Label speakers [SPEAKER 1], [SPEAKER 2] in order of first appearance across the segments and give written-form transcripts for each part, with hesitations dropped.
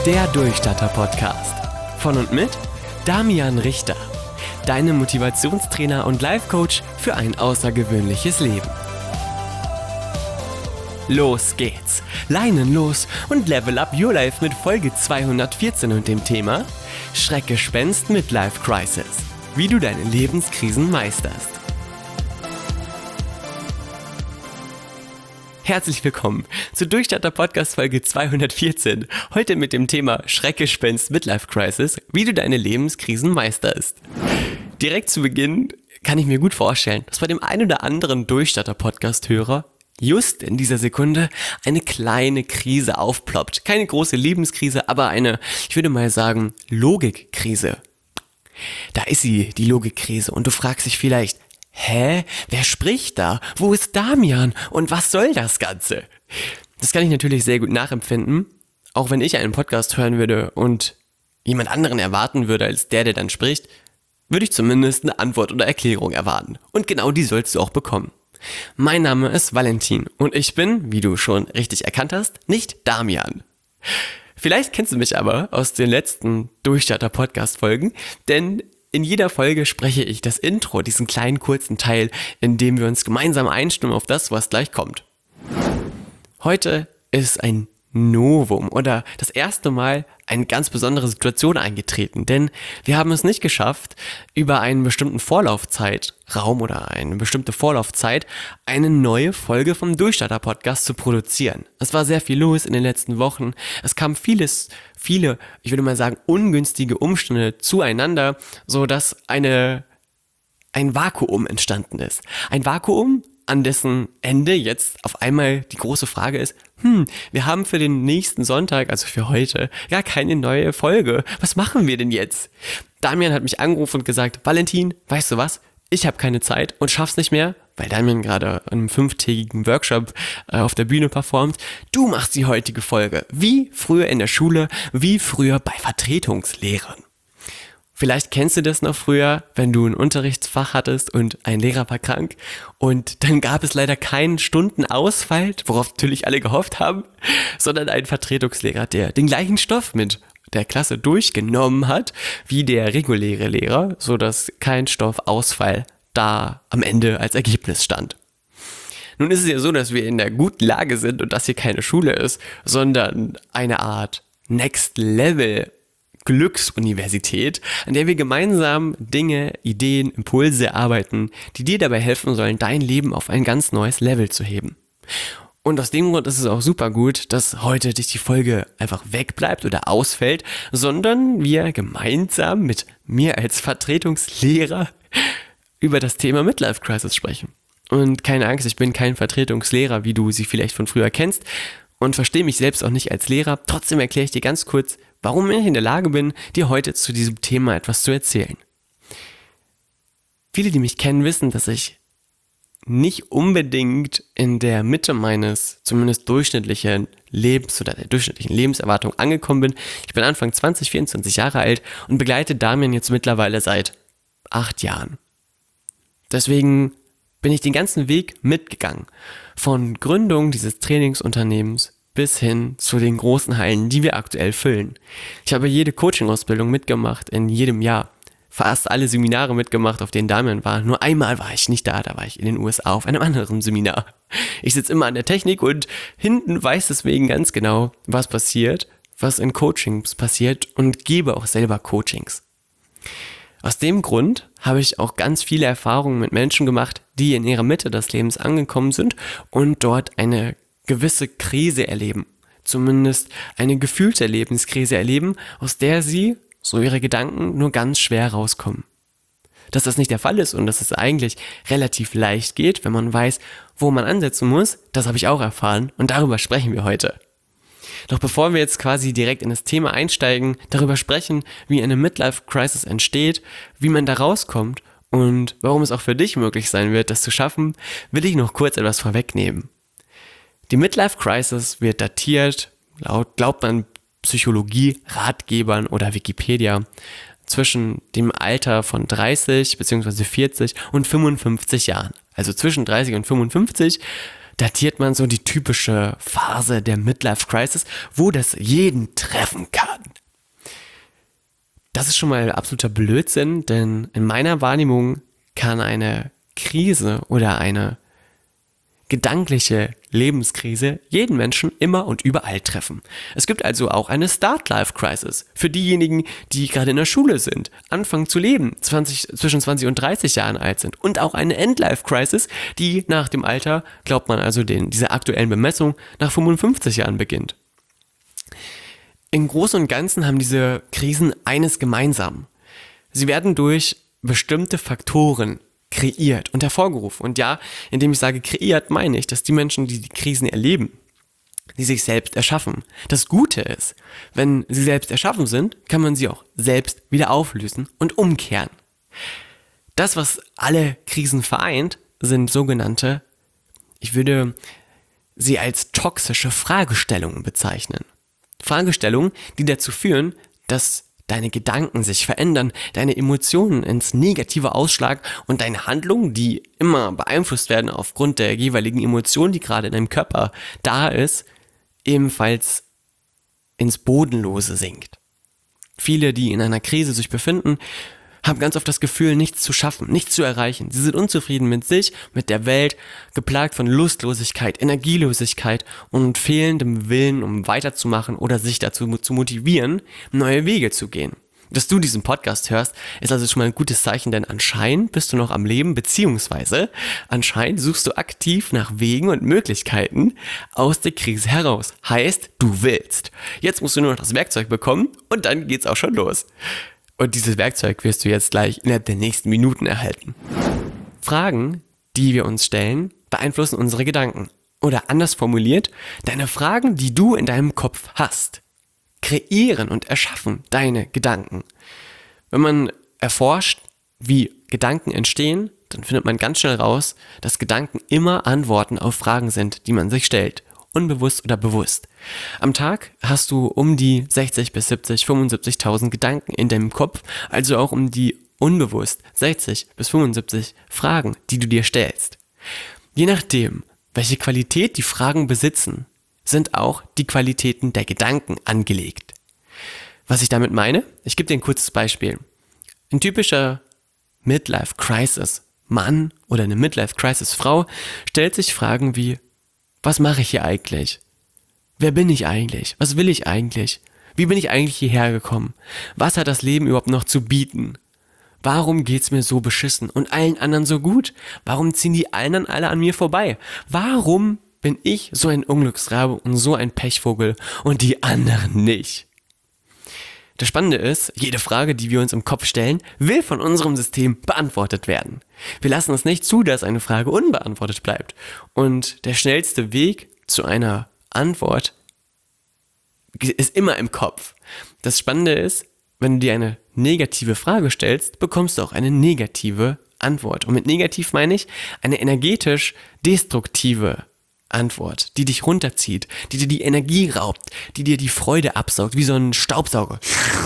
[SPEAKER 1] Der Durchstarter-Podcast. Von und mit Damian Richter. Deinem Motivationstrainer und Life-Coach für ein außergewöhnliches Leben. Los geht's. Leinen los und level up your life mit Folge 214 und dem Thema Schreckgespenst Midlife Crisis. Wie du deine Lebenskrisen meisterst. Herzlich willkommen zur Durchstarter-Podcast Folge 214. Heute mit dem Thema Schreckgespenst Midlife Crisis, wie du deine Lebenskrisen meisterst. Direkt zu Beginn kann ich mir gut vorstellen, dass bei dem ein oder anderen Durchstarter-Podcast-Hörer just in dieser Sekunde eine kleine Krise aufploppt. Keine große Lebenskrise, aber eine, ich würde mal sagen, Logikkrise. Da ist sie, die Logikkrise, und du fragst dich vielleicht, hä? Wer spricht da? Wo ist Damian? Und was soll das Ganze? Das kann ich natürlich sehr gut nachempfinden, auch wenn ich einen Podcast hören würde und jemand anderen erwarten würde als der dann spricht, würde ich zumindest eine Antwort oder Erklärung erwarten. Und genau die sollst du auch bekommen. Mein Name ist Valentin und ich bin, wie du schon richtig erkannt hast, nicht Damian. Vielleicht kennst du mich aber aus den letzten Durchstarter-Podcast-Folgen, denn in jeder Folge spreche ich das Intro, diesen kleinen kurzen Teil, in dem wir uns gemeinsam einstimmen auf das, was gleich kommt. Heute ist ein Novum oder das erste Mal eine ganz besondere Situation eingetreten, denn wir haben es nicht geschafft, über einen bestimmten Vorlaufzeitraum oder eine bestimmte Vorlaufzeit eine neue Folge vom Durchstarter-Podcast zu produzieren. Es war sehr viel los in den letzten Wochen. Es kam viele, ich würde mal sagen, ungünstige Umstände zueinander, so dass ein Vakuum entstanden ist. Ein Vakuum, an dessen Ende jetzt auf einmal die große Frage ist, wir haben für den nächsten Sonntag, also für heute, gar keine neue Folge. Was machen wir denn jetzt? Damian hat mich angerufen und gesagt, Valentin, weißt du was? Ich habe keine Zeit und schaff's nicht mehr, weil Damian gerade an einem 5-tägigen Workshop auf der Bühne performt. Du machst die heutige Folge, wie früher in der Schule, wie früher bei Vertretungslehrern. Vielleicht kennst du das noch früher, wenn du ein Unterrichtsfach hattest und ein Lehrer war krank und dann gab es leider keinen Stundenausfall, worauf natürlich alle gehofft haben, sondern einen Vertretungslehrer, der den gleichen Stoff mit der Klasse durchgenommen hat wie der reguläre Lehrer, sodass kein Stoffausfall da am Ende als Ergebnis stand. Nun ist es ja so, dass wir in der guten Lage sind und das hier keine Schule ist, sondern eine Art Next Level Glücksuniversität, an der wir gemeinsam Dinge, Ideen, Impulse erarbeiten, die dir dabei helfen sollen, dein Leben auf ein ganz neues Level zu heben. Und aus dem Grund ist es auch super gut, dass heute nicht die Folge einfach wegbleibt oder ausfällt, sondern wir gemeinsam mit mir als Vertretungslehrer über das Thema Midlife Crisis sprechen. Und keine Angst, ich bin kein Vertretungslehrer, wie du sie vielleicht von früher kennst, und verstehe mich selbst auch nicht als Lehrer. Trotzdem erkläre ich dir ganz kurz, warum ich in der Lage bin, dir heute zu diesem Thema etwas zu erzählen. Viele, die mich kennen, wissen, dass ich nicht unbedingt in der Mitte meines zumindest durchschnittlichen Lebens oder der durchschnittlichen Lebenserwartung angekommen bin. Ich bin Anfang 20, 24 Jahre alt und begleite Damian jetzt mittlerweile seit 8 Jahren. Deswegen bin ich den ganzen Weg mitgegangen. Von Gründung dieses Trainingsunternehmens bis hin zu den großen Hallen, die wir aktuell füllen. Ich habe jede Coaching-Ausbildung mitgemacht in jedem Jahr. Fast alle Seminare mitgemacht, auf denen Damian war. Nur einmal war ich nicht da war ich in den USA auf einem anderen Seminar. Ich sitze immer an der Technik und hinten weiß deswegen ganz genau, was passiert, was in Coachings passiert und gebe auch selber Coachings. Aus dem Grund habe ich auch ganz viele Erfahrungen mit Menschen gemacht, die in ihrer Mitte des Lebens angekommen sind und dort eine gewisse Krise erleben. Zumindest eine gefühlte Lebenskrise erleben, aus der sie, so ihre Gedanken, nur ganz schwer rauskommen. Dass das nicht der Fall ist und dass es eigentlich relativ leicht geht, wenn man weiß, wo man ansetzen muss, das habe ich auch erfahren und darüber sprechen wir heute. Doch bevor wir jetzt quasi direkt in das Thema einsteigen, darüber sprechen, wie eine Midlife-Crisis entsteht, wie man da rauskommt und warum es auch für dich möglich sein wird, das zu schaffen, will ich noch kurz etwas vorwegnehmen. Die Midlife-Crisis wird datiert, glaubt man Psychologie-Ratgebern oder Wikipedia, zwischen dem Alter von 30 bzw. 40 und 55 Jahren. Also zwischen 30 und 55, datiert man so die typische Phase der Midlife Crisis, wo das jeden treffen kann. Das ist schon mal absoluter Blödsinn, denn in meiner Wahrnehmung kann eine Krise oder eine gedankliche Lebenskrise jeden Menschen immer und überall treffen. Es gibt also auch eine Start-Life-Crisis für diejenigen, die gerade in der Schule sind, anfangen zu leben, zwischen 20 und 30 Jahren alt sind, und auch eine End-Life-Crisis, die nach dem Alter, glaubt man also dieser aktuellen Bemessung, nach 55 Jahren beginnt. Im Großen und Ganzen haben diese Krisen eines gemeinsam. Sie werden durch bestimmte Faktoren kreiert und hervorgerufen. Und ja, indem ich sage kreiert, meine ich, dass die Menschen, die die Krisen erleben, die sich selbst erschaffen. Das Gute ist, wenn sie selbst erschaffen sind, kann man sie auch selbst wieder auflösen und umkehren. Das, was alle Krisen vereint, sind sogenannte, ich würde sie als toxische Fragestellungen bezeichnen. Fragestellungen, die dazu führen, dass deine Gedanken sich verändern, deine Emotionen ins Negative ausschlagen und deine Handlungen, die immer beeinflusst werden aufgrund der jeweiligen Emotion, die gerade in deinem Körper da ist, ebenfalls ins Bodenlose sinkt. Viele, die in einer Krise sich befinden, haben ganz oft das Gefühl, nichts zu schaffen, nichts zu erreichen. Sie sind unzufrieden mit sich, mit der Welt, geplagt von Lustlosigkeit, Energielosigkeit und fehlendem Willen, um weiterzumachen oder sich dazu zu motivieren, neue Wege zu gehen. Dass du diesen Podcast hörst, ist also schon mal ein gutes Zeichen, denn anscheinend bist du noch am Leben, beziehungsweise anscheinend suchst du aktiv nach Wegen und Möglichkeiten aus der Krise heraus. Heißt, du willst. Jetzt musst du nur noch das Werkzeug bekommen und dann geht's auch schon los. Und dieses Werkzeug wirst du jetzt gleich innerhalb der nächsten Minuten erhalten. Fragen, die wir uns stellen, beeinflussen unsere Gedanken. Oder anders formuliert, deine Fragen, die du in deinem Kopf hast, kreieren und erschaffen deine Gedanken. Wenn man erforscht, wie Gedanken entstehen, dann findet man ganz schnell raus, dass Gedanken immer Antworten auf Fragen sind, die man sich stellt. Unbewusst oder bewusst. Am Tag hast du um die 60 bis 70, 75.000 Gedanken in deinem Kopf, also auch um die unbewusst 60 bis 75 Fragen, die du dir stellst. Je nachdem, welche Qualität die Fragen besitzen, sind auch die Qualitäten der Gedanken angelegt. Was ich damit meine? Ich gebe dir ein kurzes Beispiel. Ein typischer Midlife-Crisis-Mann oder eine Midlife-Crisis-Frau stellt sich Fragen wie: Was mache ich hier eigentlich? Wer bin ich eigentlich? Was will ich eigentlich? Wie bin ich eigentlich hierher gekommen? Was hat das Leben überhaupt noch zu bieten? Warum geht's mir so beschissen und allen anderen so gut? Warum ziehen die anderen alle an mir vorbei? Warum bin ich so ein Unglücksrabe und so ein Pechvogel und die anderen nicht? Das Spannende ist, jede Frage, die wir uns im Kopf stellen, will von unserem System beantwortet werden. Wir lassen es nicht zu, dass eine Frage unbeantwortet bleibt. Und der schnellste Weg zu einer Antwort ist immer im Kopf. Das Spannende ist, wenn du dir eine negative Frage stellst, bekommst du auch eine negative Antwort. Und mit negativ meine ich eine energetisch destruktive Antwort, die dich runterzieht, die dir die Energie raubt, die dir die Freude absaugt, wie so ein Staubsauger.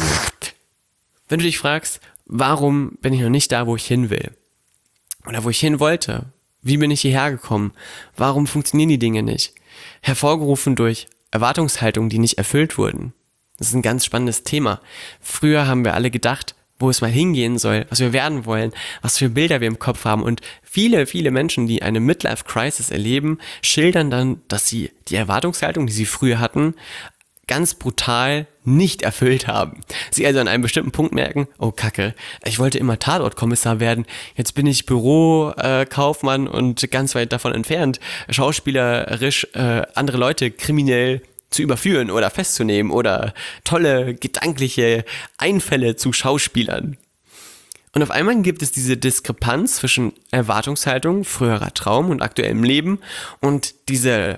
[SPEAKER 1] Wenn du dich fragst, warum bin ich noch nicht da, wo ich hin will? Oder wo ich hin wollte? Wie bin ich hierher gekommen? Warum funktionieren die Dinge nicht? Hervorgerufen durch Erwartungshaltungen, die nicht erfüllt wurden. Das ist ein ganz spannendes Thema. Früher haben wir alle gedacht, wo es mal hingehen soll, was wir werden wollen, was für Bilder wir im Kopf haben. Und viele, viele Menschen, die eine Midlife-Crisis erleben, schildern dann, dass sie die Erwartungshaltung, die sie früher hatten, ganz brutal nicht erfüllt haben. Sie also an einem bestimmten Punkt merken, oh Kacke, ich wollte immer Tatortkommissar werden, jetzt bin ich Bürokaufmann und ganz weit davon entfernt, schauspielerisch andere Leute kriminell zu überführen oder festzunehmen oder tolle gedankliche Einfälle zu Schauspielern. Und auf einmal gibt es diese Diskrepanz zwischen Erwartungshaltung, früherer Traum und aktuellem Leben, und diese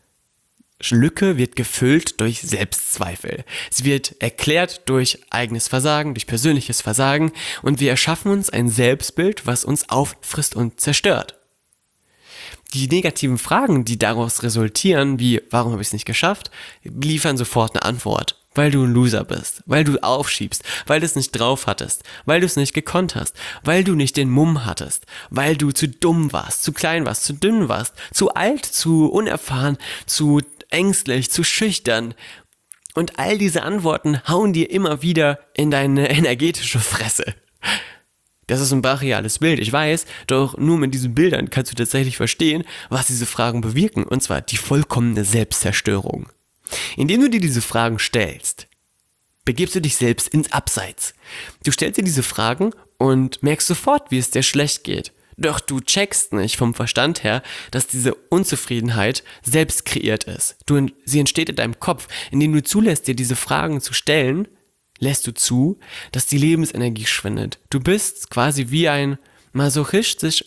[SPEAKER 1] Lücke wird gefüllt durch Selbstzweifel. Sie wird erklärt durch eigenes Versagen, durch persönliches Versagen, und wir erschaffen uns ein Selbstbild, was uns auffrisst und zerstört. Die negativen Fragen, die daraus resultieren, wie warum habe ich es nicht geschafft, liefern sofort eine Antwort. weil du ein Loser bist, weil du aufschiebst, weil du es nicht drauf hattest, weil du es nicht gekonnt hast, weil du nicht den Mumm hattest, weil du zu dumm warst, zu klein warst, zu dünn warst, zu alt, zu unerfahren, zu ängstlich, zu schüchtern. Und all diese Antworten hauen dir immer wieder in deine energetische Fresse. Das ist ein brachiales Bild, ich weiß, doch nur mit diesen Bildern kannst du tatsächlich verstehen, was diese Fragen bewirken, und zwar die vollkommene Selbstzerstörung. Indem du dir diese Fragen stellst, begibst du dich selbst ins Abseits. Du stellst dir diese Fragen und merkst sofort, wie es dir schlecht geht. Doch du checkst nicht vom Verstand her, dass diese Unzufriedenheit selbst kreiert ist. Sie entsteht in deinem Kopf. Indem du zulässt, dir diese Fragen zu stellen, lässt du zu, dass die Lebensenergie schwindet. Du bist quasi wie ein masochistisch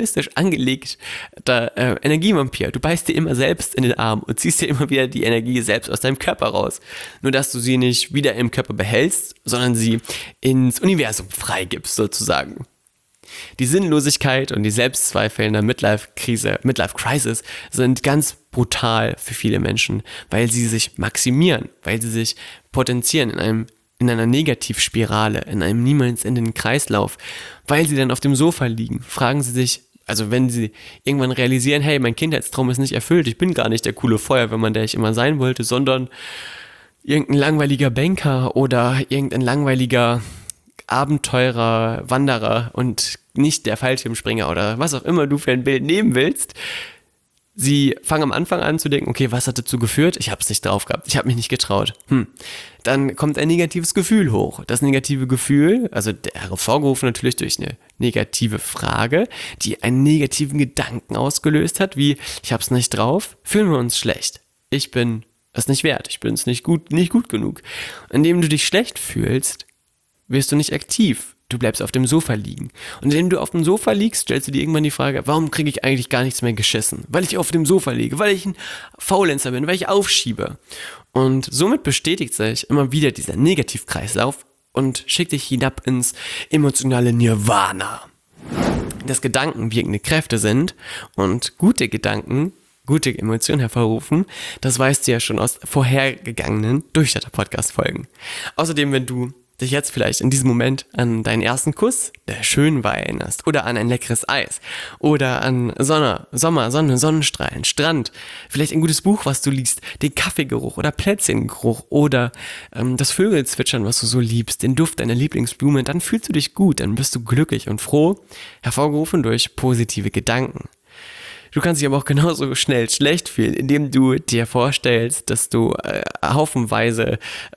[SPEAKER 1] angelegter Energievampir. Du beißt dir immer selbst in den Arm und ziehst dir immer wieder die Energie selbst aus deinem Körper raus. Nur, dass du sie nicht wieder im Körper behältst, sondern sie ins Universum freigibst, sozusagen. Die Sinnlosigkeit und die Selbstzweifel in der Midlife-Crisis sind ganz brutal für viele Menschen, weil sie sich maximieren, weil sie sich potenzieren in einer Negativspirale, in einem niemals endenden Kreislauf, weil sie dann auf dem Sofa liegen, fragen sie sich, also wenn sie irgendwann realisieren, hey, mein Kindheitstraum ist nicht erfüllt, ich bin gar nicht der coole Feuerwehrmann, der ich immer sein wollte, sondern irgendein langweiliger Banker oder irgendein langweiliger Abenteurer, Wanderer und nicht der Fallschirmspringer oder was auch immer du für ein Bild nehmen willst. Sie fangen am Anfang an zu denken, okay, was hat dazu geführt? Ich habe es nicht drauf gehabt, ich habe mich nicht getraut. Dann kommt ein negatives Gefühl hoch. Das negative Gefühl, also hervorgerufen natürlich durch eine negative Frage, die einen negativen Gedanken ausgelöst hat, wie ich habe es nicht drauf, fühlen wir uns schlecht. Ich bin es nicht wert, ich bin es nicht gut genug. Indem du dich schlecht fühlst, wirst du nicht aktiv. Du bleibst auf dem Sofa liegen. Und indem du auf dem Sofa liegst, stellst du dir irgendwann die Frage, warum kriege ich eigentlich gar nichts mehr geschissen? Weil ich auf dem Sofa liege, weil ich ein Faulenzer bin, weil ich aufschiebe. Und somit bestätigt sich immer wieder dieser Negativkreislauf und schickt dich hinab ins emotionale Nirvana. Dass Gedanken wirkende Kräfte sind und gute Gedanken gute Emotionen hervorrufen, das weißt du ja schon aus vorhergegangenen Durchstarter-Podcast-Folgen. Außerdem, wenn du dich jetzt vielleicht in diesem Moment an deinen ersten Kuss, der schön war, erinnerst, oder an ein leckeres Eis, oder an Sonne, Sonnenstrahlen, Strand, vielleicht ein gutes Buch, was du liest, den Kaffeegeruch oder Plätzchengeruch oder das Vögelzwitschern, was du so liebst, den Duft deiner Lieblingsblume, dann fühlst du dich gut, dann bist du glücklich und froh, hervorgerufen durch positive Gedanken. Du kannst dich aber auch genauso schnell schlecht fühlen, indem du dir vorstellst, dass du haufenweise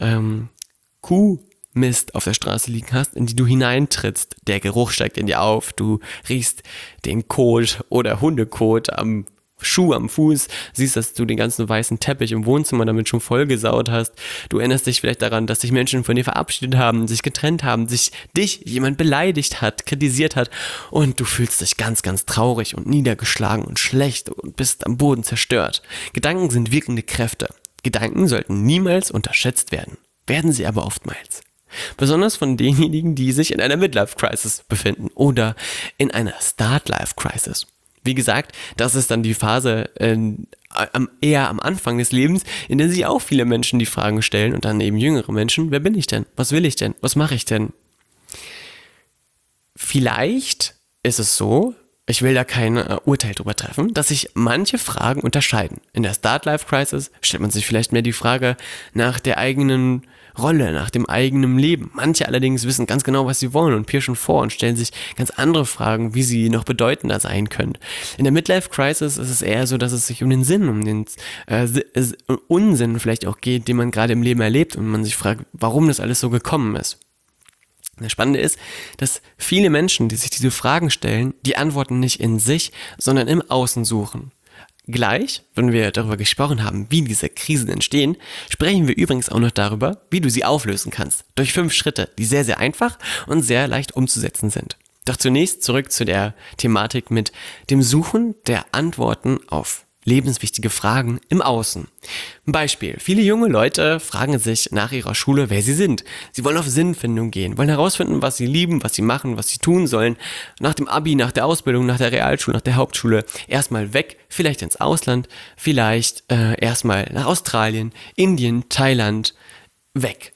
[SPEAKER 1] Kuhmist auf der Straße liegen hast, in die du hineintrittst. Der Geruch steigt in dir auf, du riechst den Kot oder Hundekot am Schuh am Fuß, siehst, dass du den ganzen weißen Teppich im Wohnzimmer damit schon vollgesaut hast. Du erinnerst dich vielleicht daran, dass sich Menschen von dir verabschiedet haben, sich getrennt haben, dich jemand beleidigt hat, kritisiert hat und du fühlst dich ganz, ganz traurig und niedergeschlagen und schlecht und bist am Boden zerstört. Gedanken sind wirkende Kräfte. Gedanken sollten niemals unterschätzt werden sie aber oftmals. Besonders von denjenigen, die sich in einer Midlife-Crisis befinden oder in einer Start-Life-Crisis. Wie gesagt, das ist dann die Phase eher am Anfang des Lebens, in der sich auch viele Menschen die Fragen stellen und dann eben jüngere Menschen, wer bin ich denn? Was will ich denn? Was mache ich denn? Vielleicht ist es so, ich will da kein Urteil drüber treffen, dass sich manche Fragen unterscheiden. In der Start-Life-Crisis stellt man sich vielleicht mehr die Frage nach der eigenen Rolle, nach dem eigenen Leben. Manche allerdings wissen ganz genau, was sie wollen und pirschen vor und stellen sich ganz andere Fragen, wie sie noch bedeutender sein können. In der Midlife-Crisis ist es eher so, dass es sich um den Sinn, um den Unsinn vielleicht auch geht, den man gerade im Leben erlebt und man sich fragt, warum das alles so gekommen ist. Das Spannende ist, dass viele Menschen, die sich diese Fragen stellen, die Antworten nicht in sich, sondern im Außen suchen. Gleich, wenn wir darüber gesprochen haben, wie diese Krisen entstehen, sprechen wir übrigens auch noch darüber, wie du sie auflösen kannst. Durch 5 Schritte, die sehr, sehr einfach und sehr leicht umzusetzen sind. Doch zunächst zurück zu der Thematik mit dem Suchen der Antworten auf lebenswichtige Fragen im Außen. Ein Beispiel. Viele junge Leute fragen sich nach ihrer Schule, wer sie sind. Sie wollen auf Sinnfindung gehen, wollen herausfinden, was sie lieben, was sie machen, was sie tun sollen. Nach dem Abi, nach der Ausbildung, nach der Realschule, nach der Hauptschule erstmal weg, vielleicht ins Ausland, vielleicht erstmal nach Australien, Indien, Thailand, weg.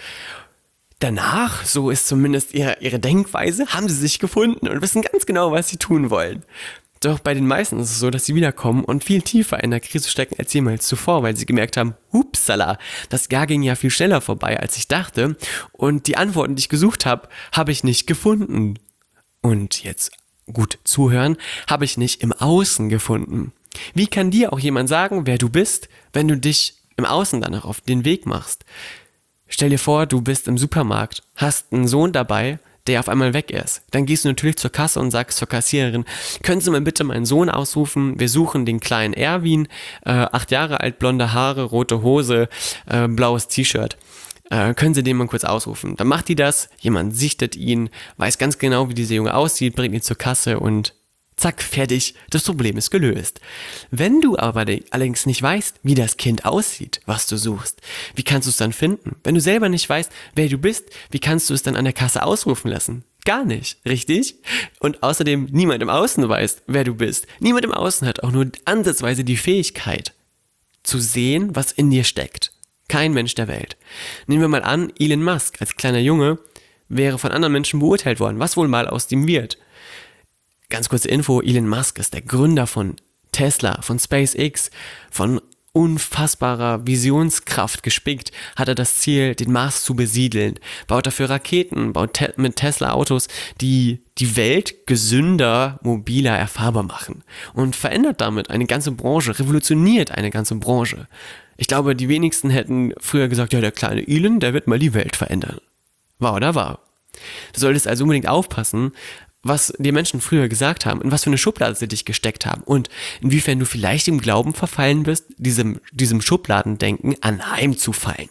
[SPEAKER 1] Danach, so ist zumindest ihre Denkweise, haben sie sich gefunden und wissen ganz genau, was sie tun wollen. Doch bei den meisten ist es so, dass sie wiederkommen und viel tiefer in der Krise stecken als jemals zuvor, weil sie gemerkt haben, hupsala, das Jahr ging ja viel schneller vorbei, als ich dachte, und die Antworten, die ich gesucht habe, habe ich nicht gefunden. Und jetzt gut zuhören, habe ich nicht im Außen gefunden. Wie kann dir auch jemand sagen, wer du bist, wenn du dich im Außen danach auf den Weg machst? Stell dir vor, du bist im Supermarkt, hast einen Sohn dabei, der auf einmal weg ist. Dann gehst du natürlich zur Kasse und sagst zur Kassiererin, können Sie mal bitte meinen Sohn ausrufen? Wir suchen den kleinen Erwin, 8 Jahre alt, blonde Haare, rote Hose, blaues T-Shirt. Können Sie den mal kurz ausrufen? Dann macht die das, jemand sichtet ihn, weiß ganz genau, wie dieser Junge aussieht, bringt ihn zur Kasse und zack, fertig, das Problem ist gelöst. Wenn du aber allerdings nicht weißt, wie das Kind aussieht, was du suchst, wie kannst du es dann finden? Wenn du selber nicht weißt, wer du bist, wie kannst du es dann an der Kasse ausrufen lassen? Gar nicht, richtig? Und außerdem, niemand im Außen weiß, wer du bist. Niemand im Außen hat auch nur ansatzweise die Fähigkeit, zu sehen, was in dir steckt. Kein Mensch der Welt. Nehmen wir mal an, Elon Musk als kleiner Junge wäre von anderen Menschen beurteilt worden, was wohl mal aus ihm wird. Ganz kurze Info, Elon Musk ist der Gründer von Tesla, von SpaceX, von unfassbarer Visionskraft gespickt, hat er das Ziel, den Mars zu besiedeln, baut dafür Raketen, baut mit Tesla Autos, die die Welt gesünder, mobiler, erfahrbar machen und verändert damit eine ganze Branche, revolutioniert eine ganze Branche. Ich glaube, die wenigsten hätten früher gesagt, ja, der kleine Elon, der wird mal die Welt verändern. War oder war? Du solltest also unbedingt aufpassen, was die Menschen früher gesagt haben, in was für eine Schublade sie dich gesteckt haben und inwiefern du vielleicht im Glauben verfallen bist, diesem Schubladendenken anheimzufallen.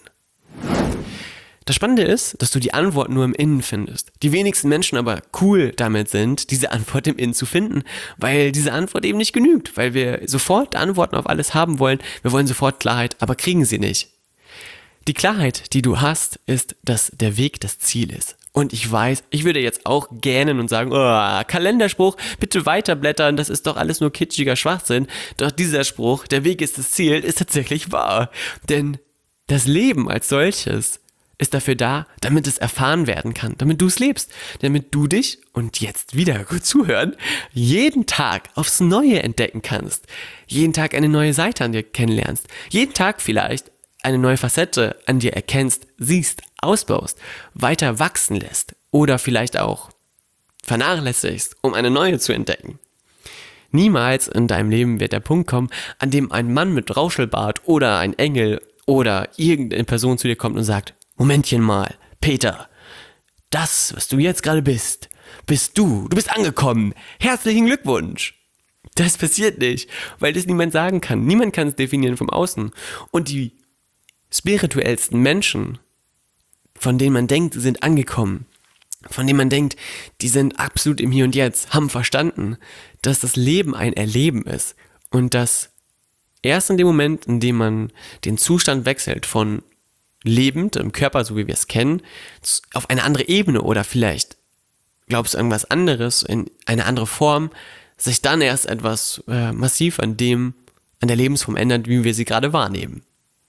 [SPEAKER 1] Das Spannende ist, dass du die Antwort nur im Innen findest. Die wenigsten Menschen aber cool damit sind, diese Antwort im Innen zu finden, weil diese Antwort eben nicht genügt, weil wir sofort Antworten auf alles haben wollen, wir wollen sofort Klarheit, aber kriegen sie nicht. Die Klarheit, die du hast, ist, dass der Weg das Ziel ist. Und ich weiß, ich würde jetzt auch gähnen und sagen, oh, Kalenderspruch, bitte weiterblättern, das ist doch alles nur kitschiger Schwachsinn. Doch dieser Spruch, der Weg ist das Ziel, ist tatsächlich wahr. Denn das Leben als solches ist dafür da, damit es erfahren werden kann, damit du es lebst, damit du dich, und jetzt wieder gut zuhören, jeden Tag aufs Neue entdecken kannst. Jeden Tag eine neue Seite an dir kennenlernst. Jeden Tag vielleicht eine neue Facette an dir erkennst, siehst, ausbaust, weiter wachsen lässt oder vielleicht auch vernachlässigst, um eine neue zu entdecken. Niemals in deinem Leben wird der Punkt kommen, an dem ein Mann mit Rauschelbart oder ein Engel oder irgendeine Person zu dir kommt und sagt, Momentchen mal, Peter, das, was du jetzt gerade bist du bist angekommen, herzlichen Glückwunsch. Das passiert nicht, weil das niemand sagen kann. Niemand kann es definieren vom Außen. Und die spirituellsten Menschen, von denen man denkt, sie sind angekommen, von denen man denkt, die sind absolut im Hier und Jetzt, haben verstanden, dass das Leben ein Erleben ist und dass erst in dem Moment, in dem man den Zustand wechselt von lebend im Körper, so wie wir es kennen, auf eine andere Ebene oder vielleicht glaubst du irgendwas anderes, in eine andere Form, sich dann erst etwas massiv an der Lebensform ändert, wie wir sie gerade wahrnehmen.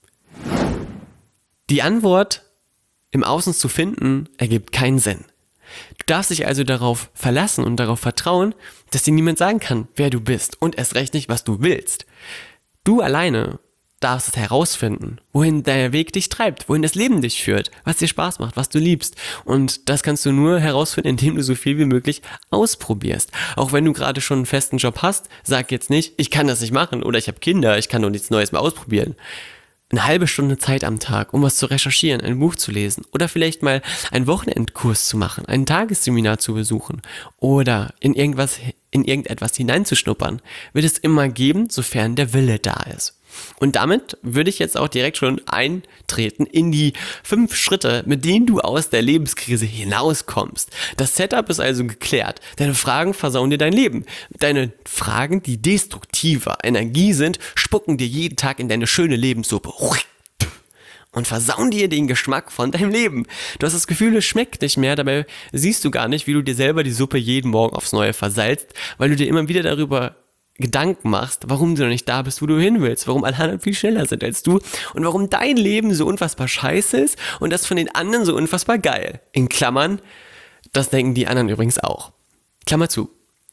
[SPEAKER 1] Die Antwort im Außen zu finden, ergibt keinen Sinn. Du darfst dich also darauf verlassen und darauf vertrauen, dass dir niemand sagen kann, wer du bist und erst recht nicht, was du willst. Du alleine darfst es herausfinden, wohin der Weg dich treibt, wohin das Leben dich führt, was dir Spaß macht, was du liebst. Und das kannst du nur herausfinden, indem du so viel wie möglich ausprobierst. Auch wenn du gerade schon einen festen Job hast, sag jetzt nicht, ich kann das nicht machen oder ich habe Kinder, ich kann doch nichts Neues mehr ausprobieren. Eine halbe Stunde Zeit am Tag, um was zu recherchieren, ein Buch zu lesen oder vielleicht mal einen Wochenendkurs zu machen, ein Tagesseminar zu besuchen oder in irgendetwas hineinzuschnuppern, wird es immer geben, sofern der Wille da ist. Und damit würde ich jetzt auch direkt schon eintreten in die 5 Schritte, mit denen du aus der Lebenskrise hinauskommst. Das Setup ist also geklärt. Deine Fragen versauen dir dein Leben. Deine Fragen, die destruktiver Energie sind, spucken dir jeden Tag in deine schöne Lebenssuppe und versauen dir den Geschmack von deinem Leben. Du hast das Gefühl, es schmeckt nicht mehr, dabei siehst du gar nicht, wie du dir selber die Suppe jeden Morgen aufs Neue versalzt, weil du dir immer wieder darüber Gedanken machst, warum du noch nicht da bist, wo du hin willst, warum alle anderen viel schneller sind als du und warum dein Leben so unfassbar scheiße ist und das von den anderen so unfassbar geil. In Klammern, das denken die anderen übrigens auch. Klammer zu.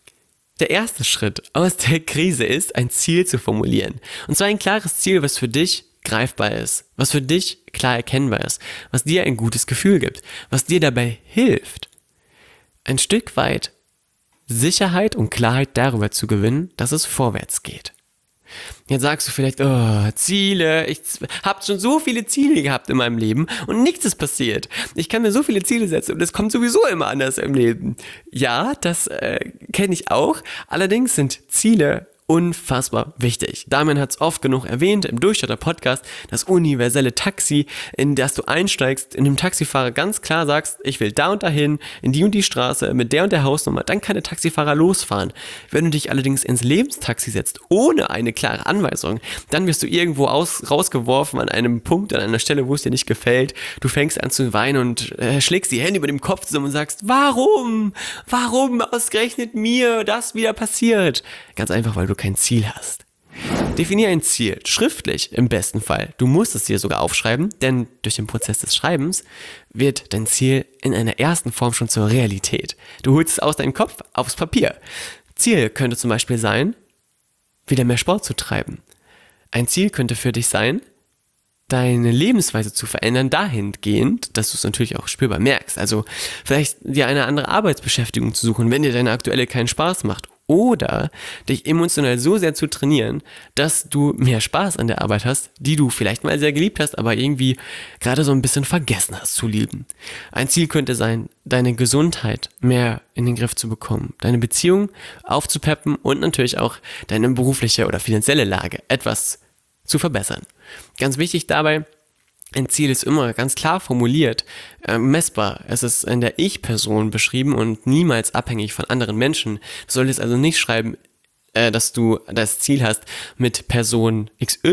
[SPEAKER 1] Der erste Schritt aus der Krise ist, ein Ziel zu formulieren. Und zwar ein klares Ziel, was für dich greifbar ist, was für dich klar erkennbar ist, was dir ein gutes Gefühl gibt, was dir dabei hilft, ein Stück weit Sicherheit und Klarheit darüber zu gewinnen, dass es vorwärts geht. Jetzt sagst du vielleicht, Ziele, ich habe schon so viele Ziele gehabt in meinem Leben und nichts ist passiert. Ich kann mir so viele Ziele setzen und es kommt sowieso immer anders im Leben. Ja, das kenne ich auch. Allerdings sind Ziele unfassbar wichtig. Damian hat es oft genug erwähnt im Durchstarter-Podcast, das universelle Taxi, in das du einsteigst, in dem Taxifahrer ganz klar sagst, ich will da und dahin, in die und die Straße, mit der und der Hausnummer, dann kann der Taxifahrer losfahren. Wenn du dich allerdings ins Lebenstaxi setzt, ohne eine klare Anweisung, dann wirst du irgendwo rausgeworfen an einem Punkt, an einer Stelle, wo es dir nicht gefällt. Du fängst an zu weinen und schlägst die Hände über dem Kopf zusammen und sagst, warum ausgerechnet mir das wieder passiert? Ganz einfach, weil du kein Ziel hast. Definier ein Ziel, schriftlich im besten Fall. Du musst es dir sogar aufschreiben, denn durch den Prozess des Schreibens wird dein Ziel in einer ersten Form schon zur Realität. Du holst es aus deinem Kopf aufs Papier. Ziel könnte zum Beispiel sein, wieder mehr Sport zu treiben. Ein Ziel könnte für dich sein, deine Lebensweise zu verändern, dahingehend, dass du es natürlich auch spürbar merkst. Also vielleicht dir eine andere Arbeitsbeschäftigung zu suchen, wenn dir deine aktuelle keinen Spaß macht. Oder dich emotional so sehr zu trainieren, dass du mehr Spaß an der Arbeit hast, die du vielleicht mal sehr geliebt hast, aber irgendwie gerade so ein bisschen vergessen hast zu lieben. Ein Ziel könnte sein, deine Gesundheit mehr in den Griff zu bekommen, deine Beziehung aufzupeppen und natürlich auch deine berufliche oder finanzielle Lage etwas zu verbessern. Ganz wichtig dabei, ein Ziel ist immer ganz klar formuliert, messbar. Es ist in der Ich-Person beschrieben und niemals abhängig von anderen Menschen. Du solltest also nicht schreiben, dass du das Ziel hast, mit Person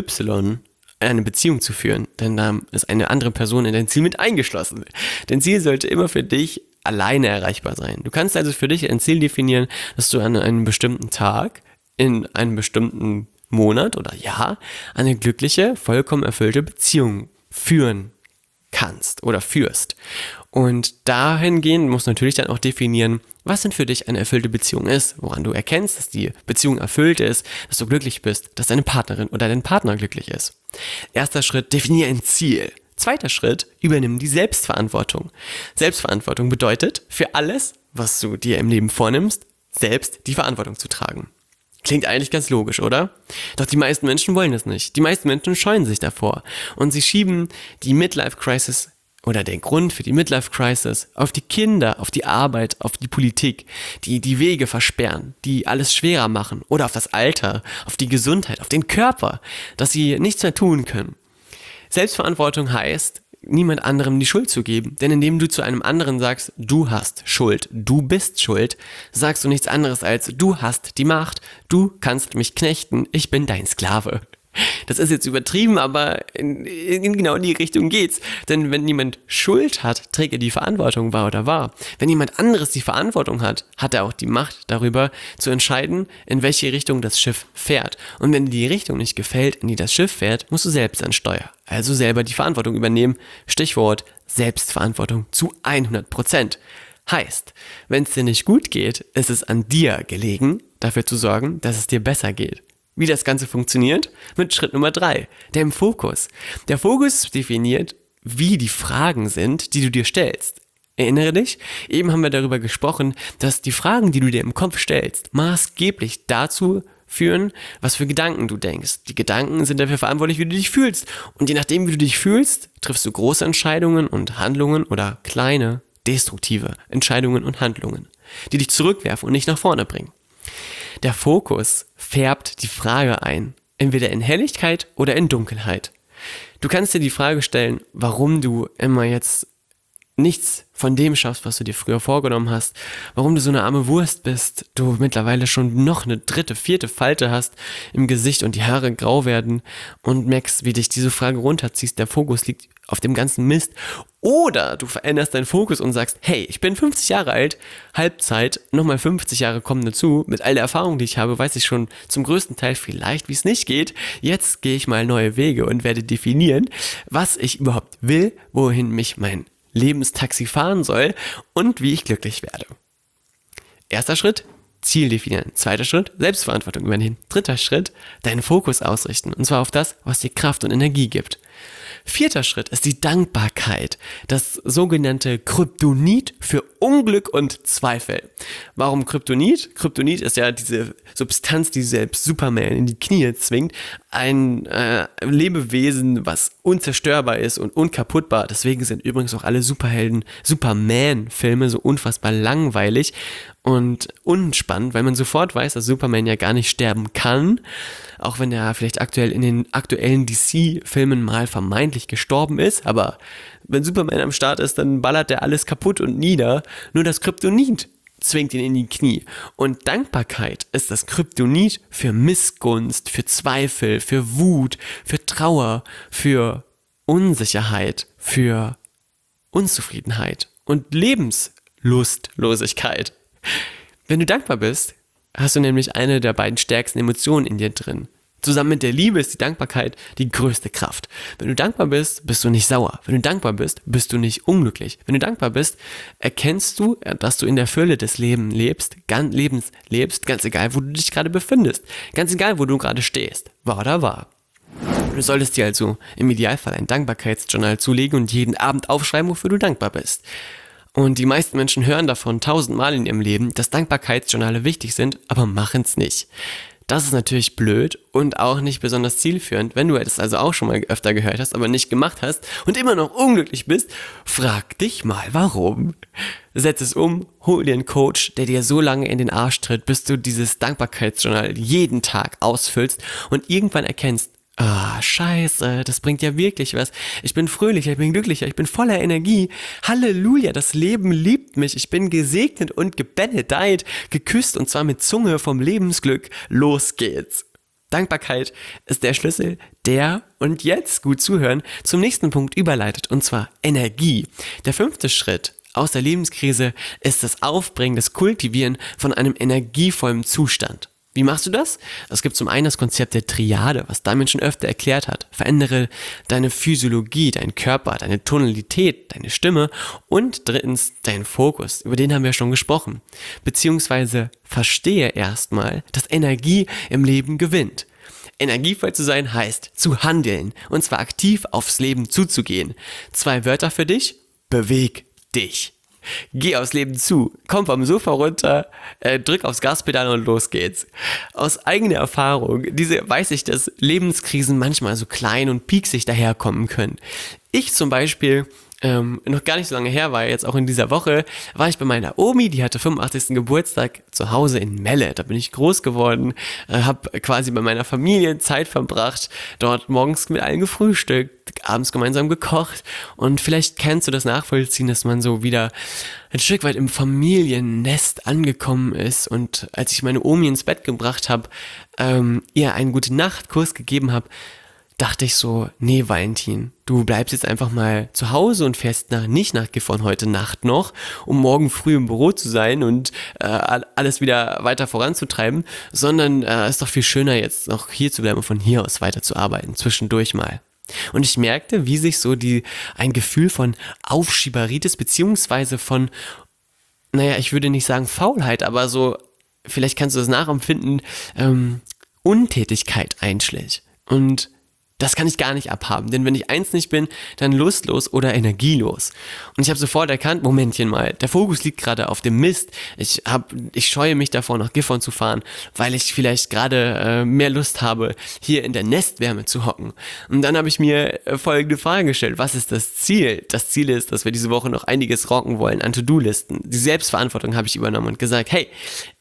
[SPEAKER 1] XY eine Beziehung zu führen, denn da ist eine andere Person in dein Ziel mit eingeschlossen. Dein Ziel sollte immer für dich alleine erreichbar sein. Du kannst also für dich ein Ziel definieren, dass du an einem bestimmten Tag, in einem bestimmten Monat oder Jahr eine glückliche, vollkommen erfüllte Beziehung führen kannst oder führst. Und dahingehend musst du natürlich dann auch definieren, was denn für dich eine erfüllte Beziehung ist, woran du erkennst, dass die Beziehung erfüllt ist, dass du glücklich bist, dass deine Partnerin oder dein Partner glücklich ist. Erster Schritt, definiere ein Ziel. Zweiter Schritt, übernimm die Selbstverantwortung. Selbstverantwortung bedeutet, für alles, was du dir im Leben vornimmst, selbst die Verantwortung zu tragen. Klingt eigentlich ganz logisch, oder? Doch die meisten Menschen wollen das nicht. Die meisten Menschen scheuen sich davor. Und sie schieben die Midlife-Crisis oder den Grund für die Midlife-Crisis auf die Kinder, auf die Arbeit, auf die Politik, die die Wege versperren, die alles schwerer machen oder auf das Alter, auf die Gesundheit, auf den Körper, dass sie nichts mehr tun können. Selbstverantwortung heißt, niemand anderem die Schuld zu geben. Denn indem du zu einem anderen sagst, du hast Schuld, du bist schuld, sagst du nichts anderes als, du hast die Macht, du kannst mich knechten, ich bin dein Sklave. Das ist jetzt übertrieben, aber in genau die Richtung geht's. Denn wenn jemand Schuld hat, trägt er die Verantwortung wahr oder wahr. Wenn jemand anderes die Verantwortung hat, hat er auch die Macht darüber zu entscheiden, in welche Richtung das Schiff fährt. Und wenn dir die Richtung nicht gefällt, in die das Schiff fährt, musst du selbst an Steuer. Also selber die Verantwortung übernehmen. Stichwort Selbstverantwortung zu 100%. Heißt, wenn es dir nicht gut geht, ist es an dir gelegen, dafür zu sorgen, dass es dir besser geht. Wie das Ganze funktioniert? Mit Schritt Nummer 3, dem Fokus. Der Fokus definiert, wie die Fragen sind, die du dir stellst. Erinnere dich, eben haben wir darüber gesprochen, dass die Fragen, die du dir im Kopf stellst, maßgeblich dazu führen, was für Gedanken du denkst. Die Gedanken sind dafür verantwortlich, wie du dich fühlst. Und je nachdem, wie du dich fühlst, triffst du große Entscheidungen und Handlungen oder kleine, destruktive Entscheidungen und Handlungen, die dich zurückwerfen und nicht nach vorne bringen. Der Fokus färbt die Frage ein, entweder in Helligkeit oder in Dunkelheit. Du kannst dir die Frage stellen, warum du immer jetzt nichts von dem schaffst, was du dir früher vorgenommen hast, warum du so eine arme Wurst bist, du mittlerweile schon noch eine 3., 4. Falte hast im Gesicht und die Haare grau werden und merkst, wie dich diese Frage runterziehst, der Fokus liegt auf dem ganzen Mist. Oder du veränderst deinen Fokus und sagst, hey, ich bin 50 Jahre alt, Halbzeit, nochmal 50 Jahre kommen dazu, mit all der Erfahrung, die ich habe, weiß ich schon zum größten Teil vielleicht, wie es nicht geht. Jetzt gehe ich mal neue Wege und werde definieren, was ich überhaupt will, wohin mich mein Lebenstaxi fahren soll und wie ich glücklich werde. 1. Schritt, Ziel definieren. 2. Schritt, Selbstverantwortung übernehmen. 3. Schritt, deinen Fokus ausrichten. Und zwar auf das, was dir Kraft und Energie gibt. 4. Schritt ist die Dankbarkeit, das sogenannte Kryptonit für Unglück und Zweifel. Warum Kryptonit? Kryptonit ist ja diese Substanz, die selbst Superman in die Knie zwingt. Ein Lebewesen, was unzerstörbar ist und unkaputtbar. Deswegen sind übrigens auch alle Superhelden, Superman-Filme so unfassbar langweilig und unspannend, weil man sofort weiß, dass Superman ja gar nicht sterben kann, auch wenn er vielleicht aktuell in den aktuellen DC-Filmen mal vermeintlich gestorben ist, aber wenn Superman am Start ist, dann ballert er alles kaputt und nieder, nur das Kryptonit zwingt ihn in die Knie. Und Dankbarkeit ist das Kryptonit für Missgunst, für Zweifel, für Wut, für Trauer, für Unsicherheit, für Unzufriedenheit und Lebenslustlosigkeit. Wenn du dankbar bist, hast du nämlich eine der beiden stärksten Emotionen in dir drin. Zusammen mit der Liebe ist die Dankbarkeit die größte Kraft. Wenn du dankbar bist, bist du nicht sauer. Wenn du dankbar bist, bist du nicht unglücklich. Wenn du dankbar bist, erkennst du, dass du in der Fülle des Lebens lebst, ganz egal, wo du dich gerade befindest. Ganz egal, wo du gerade stehst. Wahr oder wahr? Du solltest dir also im Idealfall ein Dankbarkeitsjournal zulegen und jeden Abend aufschreiben, wofür du dankbar bist. Und die meisten Menschen hören davon 1000-mal in ihrem Leben, dass Dankbarkeitsjournale wichtig sind, aber machen es nicht. Das ist natürlich blöd und auch nicht besonders zielführend. Wenn du es also auch schon mal öfter gehört hast, aber nicht gemacht hast und immer noch unglücklich bist, frag dich mal, warum. Setz es um, hol dir einen Coach, der dir so lange in den Arsch tritt, bis du dieses Dankbarkeitsjournal jeden Tag ausfüllst und irgendwann erkennst, scheiße, das bringt ja wirklich was. Ich bin fröhlicher, ich bin glücklicher, ich bin voller Energie. Halleluja, das Leben liebt mich. Ich bin gesegnet und gebenedeit, geküsst und zwar mit Zunge vom Lebensglück. Los geht's. Dankbarkeit ist der Schlüssel, der, und jetzt gut zuhören, zum nächsten Punkt überleitet, und zwar Energie. Der 5. Schritt aus der Lebenskrise ist das Aufbringen, das Kultivieren von einem energievollen Zustand. Wie machst du das? Es gibt zum einen das Konzept der Triade, was Damian schon öfter erklärt hat. Verändere deine Physiologie, deinen Körper, deine Tonalität, deine Stimme und 3. deinen Fokus. Über den haben wir schon gesprochen. Beziehungsweise verstehe erstmal, dass Energie im Leben gewinnt. Energievoll zu sein heißt zu handeln und zwar aktiv aufs Leben zuzugehen. 2 Wörter für dich: beweg dich. Geh aufs Leben zu, komm vom Sofa runter, drück aufs Gaspedal und los geht's. Aus eigener Erfahrung, weiß ich, dass Lebenskrisen manchmal so klein und pieksig daherkommen können. Ich zum Beispiel, noch gar nicht so lange her, war jetzt auch in dieser Woche, war ich bei meiner Omi, die hatte 85. Geburtstag zu Hause in Melle. Da bin ich groß geworden, habe quasi bei meiner Familie Zeit verbracht, dort morgens mit allen gefrühstückt, abends gemeinsam gekocht und vielleicht kannst du das nachvollziehen, dass man so wieder ein Stück weit im Familiennest angekommen ist und als ich meine Omi ins Bett gebracht habe, ihr einen Gute-Nacht-Kurs gegeben habe, dachte ich so, nee Valentin, du bleibst jetzt einfach mal zu Hause und fährst nicht nach Gifhorn heute Nacht noch, um morgen früh im Büro zu sein und alles wieder weiter voranzutreiben, sondern ist doch viel schöner jetzt noch hier zu bleiben und von hier aus weiter zu arbeiten, zwischendurch mal. Und ich merkte, wie sich so ein Gefühl von Aufschieberitis beziehungsweise von, ich würde nicht sagen Faulheit, aber so, vielleicht kannst du das nachempfinden, Untätigkeit einschlägt. Und das kann ich gar nicht abhaben, denn wenn ich eins nicht bin, dann lustlos oder energielos. Und ich habe sofort erkannt, Momentchen mal, der Fokus liegt gerade auf dem Mist. Ich scheue mich davor, nach Gifhorn zu fahren, weil ich vielleicht gerade mehr Lust habe, hier in der Nestwärme zu hocken. Und dann habe ich mir folgende Frage gestellt: Was ist das Ziel? Das Ziel ist, dass wir diese Woche noch einiges rocken wollen an To-Do-Listen. Die Selbstverantwortung habe ich übernommen und gesagt, hey,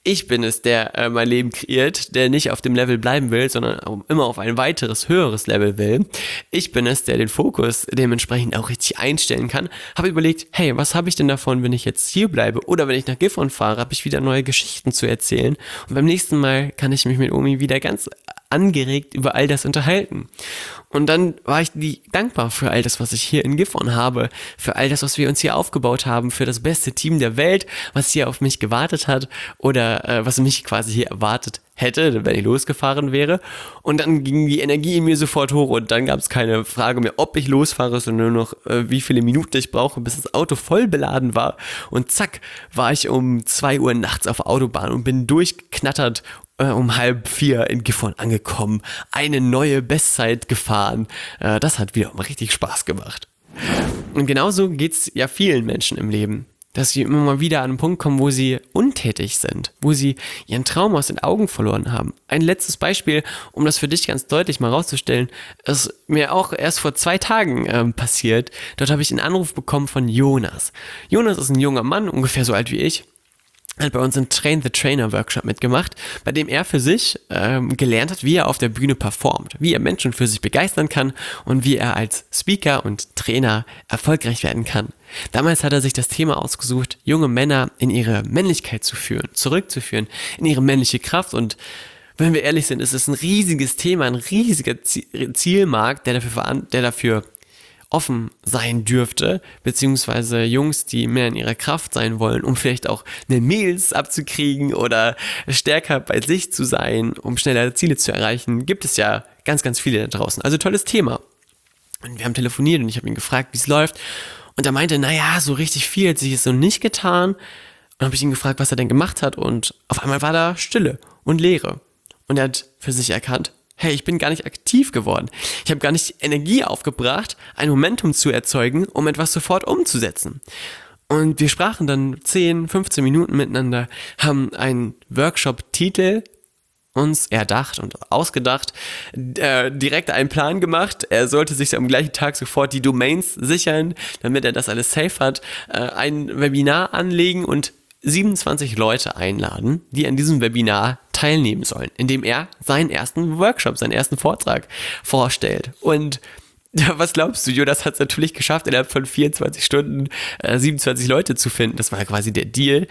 [SPEAKER 1] Ich bin es, der mein Leben kreiert, der nicht auf dem Level bleiben will, sondern immer auf ein weiteres, höheres Level will. Ich bin es, der den Fokus dementsprechend auch richtig einstellen kann. Habe überlegt, hey, was habe ich denn davon, wenn ich jetzt hier bleibe? Oder wenn ich nach Gifhorn fahre, habe ich wieder neue Geschichten zu erzählen. Und beim nächsten Mal kann ich mich mit Omi wieder ganz angeregt über all das unterhalten. Und dann war ich dankbar für all das, was ich hier in Gifhorn habe, für all das, was wir uns hier aufgebaut haben, für das beste Team der Welt, was hier auf mich gewartet hat oder was mich quasi hier erwartet hätte, wenn ich losgefahren wäre. Und dann ging die Energie in mir sofort hoch und dann gab es keine Frage mehr, ob ich losfahre, sondern nur noch, wie viele Minuten ich brauche, bis das Auto voll beladen war. Und zack, war ich um 2 Uhr nachts auf der Autobahn und bin durchgeknattert um 3:30 in Gifhorn angekommen, eine neue Bestzeit gefahren. Das hat wieder richtig Spaß gemacht. Und genauso geht's ja vielen Menschen im Leben, dass sie immer mal wieder an einen Punkt kommen, wo sie untätig sind, wo sie ihren Traum aus den Augen verloren haben. Ein letztes Beispiel, um das für dich ganz deutlich mal rauszustellen, ist mir auch erst vor 2 Tagen passiert. Dort habe ich einen Anruf bekommen von Jonas. Jonas ist ein junger Mann, ungefähr so alt wie ich. Hat bei uns im Train the Trainer Workshop mitgemacht, bei dem er für sich gelernt hat, wie er auf der Bühne performt, wie er Menschen für sich begeistern kann und wie er als Speaker und Trainer erfolgreich werden kann. Damals hat er sich das Thema ausgesucht, junge Männer in ihre Männlichkeit zu führen, zurückzuführen, in ihre männliche Kraft. Und wenn wir ehrlich sind, ist es ein riesiges Thema, ein riesiger Zielmarkt, der dafür offen sein dürfte, beziehungsweise Jungs, die mehr in ihrer Kraft sein wollen, um vielleicht auch eine Mädels abzukriegen oder stärker bei sich zu sein, um schneller Ziele zu erreichen, gibt es ja ganz, ganz viele da draußen. Also tolles Thema. Und wir haben telefoniert und ich habe ihn gefragt, wie es läuft. Und er meinte, naja, so richtig viel hat sich jetzt so nicht getan. Und dann habe ich ihn gefragt, was er denn gemacht hat. Und auf einmal war da Stille und Leere. Und er hat für sich erkannt, hey, ich bin gar nicht aktiv geworden. Ich habe gar nicht Energie aufgebracht, ein Momentum zu erzeugen, um etwas sofort umzusetzen. Und wir sprachen dann 10, 15 Minuten miteinander, haben einen Workshop-Titel uns erdacht und ausgedacht, direkt einen Plan gemacht. Er sollte sich am gleichen Tag sofort die Domains sichern, damit er das alles safe hat, ein Webinar anlegen und 27 Leute einladen, die an diesem Webinar teilnehmen sollen, indem er seinen ersten Workshop, seinen ersten Vortrag vorstellt. Und was glaubst du, Jonas hat es natürlich geschafft, innerhalb von 24 Stunden 27 Leute zu finden. Das war quasi der Deal,